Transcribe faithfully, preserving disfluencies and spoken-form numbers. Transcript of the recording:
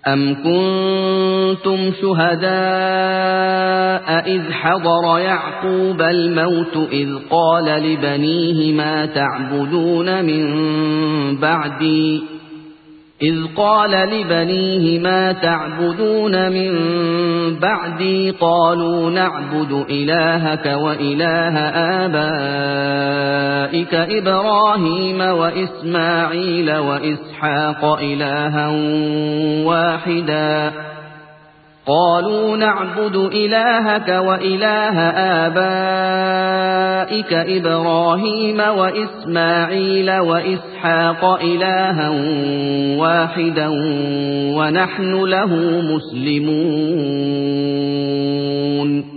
أَمْ كُنتُمْ شُهَدَاءَ إِذْ حَضَرَ يَعْقُوبَ الْمَوْتُ إِذْ قَالَ لِبَنِيهِ مَا تَعْبُدُونَ مِن بَعْدِي إذ قال لبنيه ما تعبدون من بعدي قالوا نعبد إلهك وإله آبائك إبراهيم وإسماعيل وإسحاق إلها واحدا قالوا نعبد إلهك وإله آبائك إبراهيم وإسماعيل وإسحاق إلها واحدا ونحن له مسلمون